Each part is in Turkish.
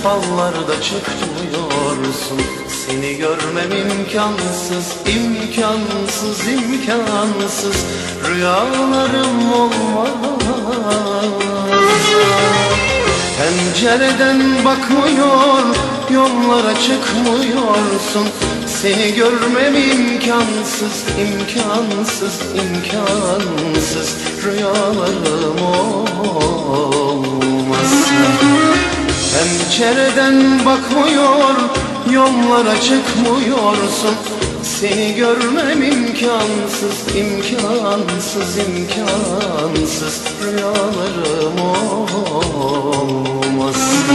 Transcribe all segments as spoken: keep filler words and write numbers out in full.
fallarda çıkmıyorsun. Seni görmem imkansız, imkansız, imkansız. Rüyalarım olmaz. Pencereden bakmıyor, yollara çıkmıyorsun. Seni görmem imkansız, imkansız, imkansız. Rüyalarım olmazsa. Pencereden bakmıyor, yollara çıkmıyorsun. Seni görmem imkansız, imkansız, imkansız. Rüyalarım olmazsa.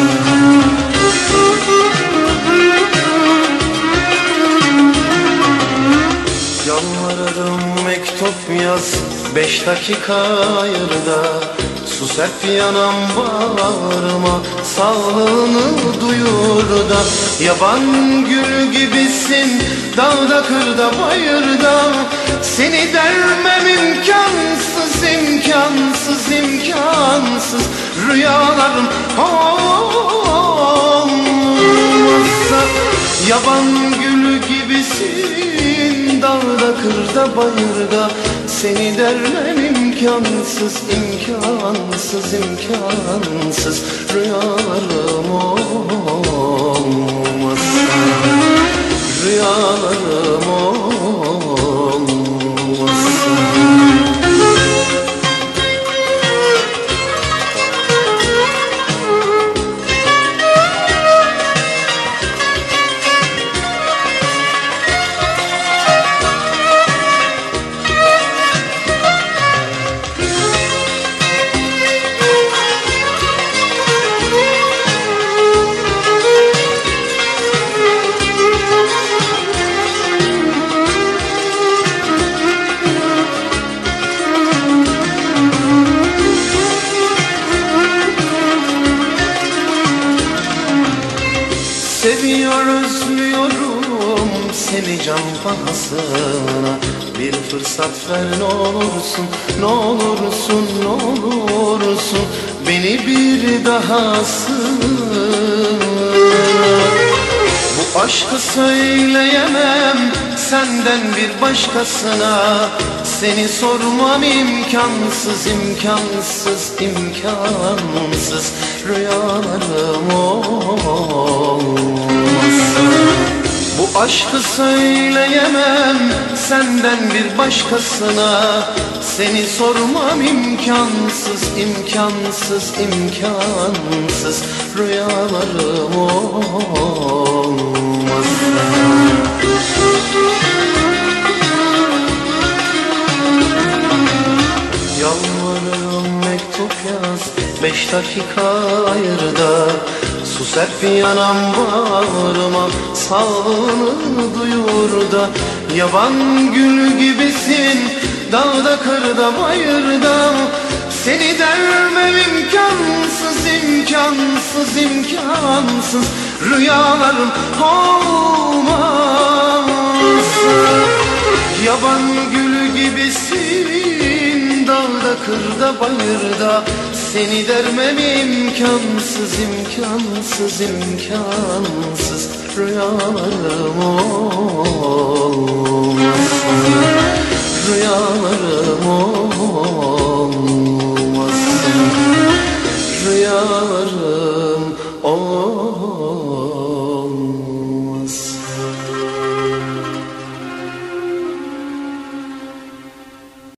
Yalvarırım mektup yaz, beş dakika ayırda. Sus hep yanam bağrıma, sağlığını duyur da. Yaban gülü gibisin, dağda kırda bayırda. Seni dermem imkansız, imkansız, imkansız. Rüyalarım olmazsa. Yaban gülü gibisin, dağda kırda bayırda. Seni dermem imkansız, imkansız, imkansız. Rüyalarım olmazsa. Rüyalarım olmazsa. Seviyor özlüyorum seni can pahasına. Bir fırsat ver ne olursun, ne olursun, ne olursun. Beni bir daha sığ. Bu aşkı söyleyemem senden bir başkasına. Seni sormam imkansız, imkansız, imkansız. Rüyalarım olmazsa. Bu aşkı söyleyemem senden bir başkasına. Seni sormam imkansız, imkansız, imkansız. Rüyalarım olmazsa. Yalvarırım mektup yaz, beş dakika ayırda. Sus hep yanam bağrıma, sağlığını duyur da. Yaban gülü gibisin, dağda kırda bayırda. Seni dermem imkansız, imkansız, imkansız. Rüyalarım olmazsa. Yaban gülü gibisin, dağda kırda bayırda. Seni dermem imkansız, imkansız, imkansız. Rüyalarım olmazsa. Rüyalarım olmazsa.